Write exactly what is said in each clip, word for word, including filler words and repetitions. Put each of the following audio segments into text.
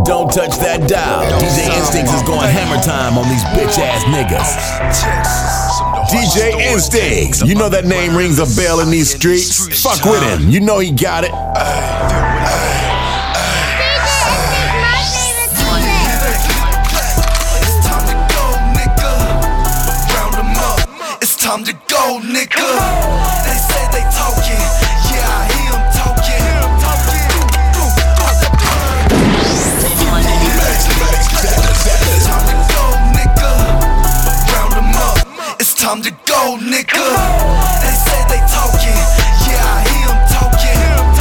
Don't touch that dial. D J Instincts is going hammer time on these bitch ass niggas. D J Instincts, you know that name rings a bell in these streets. Fuck with him, you know he got it. It's time to go, nigga. They say they talking, yeah, I hear them talking. It's time to go, nigga. Round them up. It's time to go, nigga. They say they talking, yeah, I hear them talking.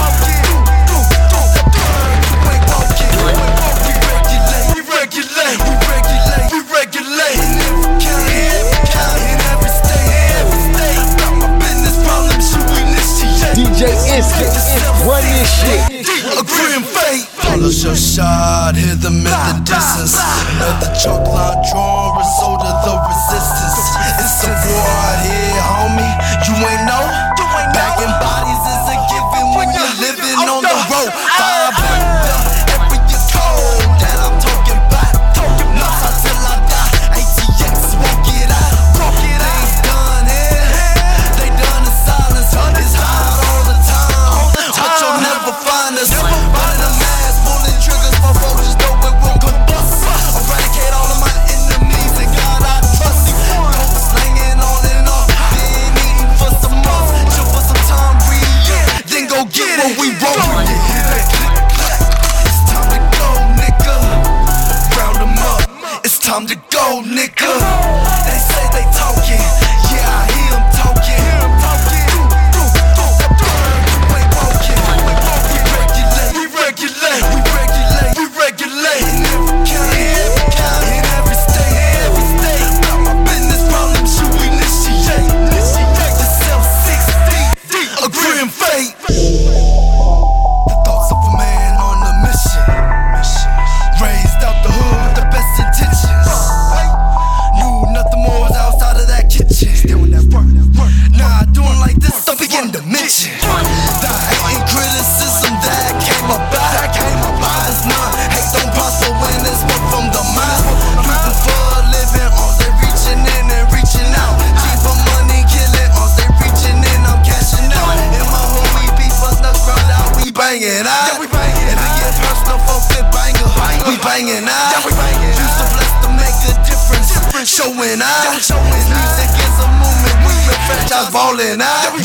We ain't walking. We regulate, we regulate, we regulate, we regulate. In every county, every county, in every state, every state. Got my business problems, you initiate. D J Instincts, run this shit. Agree and fate. Follow your shot, hear them in the distance. Another chalk line draw, result of the resistance. It's a war out here, homie. You ain't know. Bagging bodies is a given when you're living on the road. Five under, every year cold. That I'm talking about. Nuts until I die. A T X, walk it out. They ain't done here. They done in silence. It's hot all the time. But you'll never find us. Running a mask, pulling triggers for roaches, though it won't combust. Eradicate all of my enemies, and God I trust. Dope slanging on and off, been eating for some months. Chill for some time, breathe, then go get what we want. It's time to go, nigga. Round them up. It's time to go, nigga. They say they talking, yeah, I hear them talking. We ain't walking. We regulate, we regulate, we regulate. In every county, every county, in every state, every state. Got my business problems, you initiate. Initiate yourself six feet deep. Agree and fate. The thoughts of a man on a mission. Raised out the hood with the best intentions. Knew nothing more was outside of that kitchen. Still in that work. Nah, doing like this, don't begin to mention the hate and criticism that came about. That came about. It's not hate don't prosper when it's work from the mouth. People for a living, on they reaching in and reaching out. Cheap for money, killing, on they reaching in, I'm cashing out. In my hood, we be fucked up, crowd out, we banging out. If it get personal, folks get banger, we banging out. Used to bless to make a difference, showing out. This music is a movement, we been franchise ballin' out.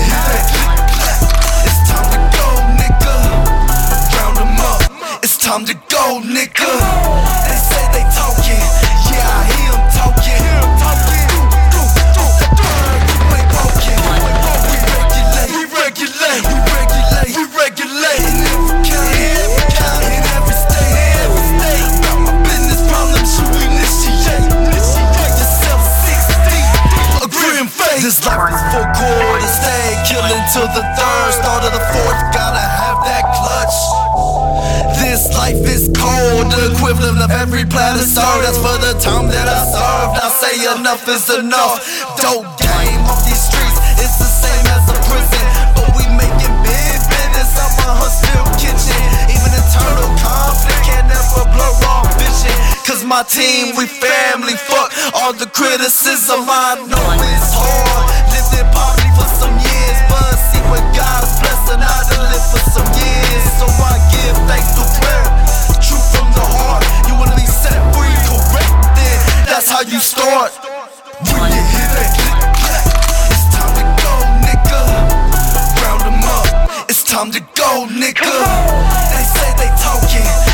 It's time to go, nigga. Round them up. It's time to go, nigga. They say they talking, yeah, I hear them talking. We ain't walking. We regulate, we regulate, we regulate, we regulate. In every county, every county, in every state, every state. Got my business problems, you initiate. Initiate yourself six feet. Agree and fate. This life is four quarters, stay killing till the third. Start of the fourth, gotta have that clutch. This life is cold, the equivalent of every planet served. That's for the time that I served. I say enough is enough. Dope game off these streets, it's the same as a prison. But we making big business out my Huntsville kitchen. Even internal conflict can never blur our vision. Cause my team, we family, fuck all the criticism. I know it's hard, lived in poverty for some years, but see when God's blessing, I done lived for some years. So I give thanks to prayer, truth from the heart. You wanna be set free, correct then, that's how you start. When you hear that click, clack, it's time to go, nigga. Round them up, it's time to go, nigga. They say they talking,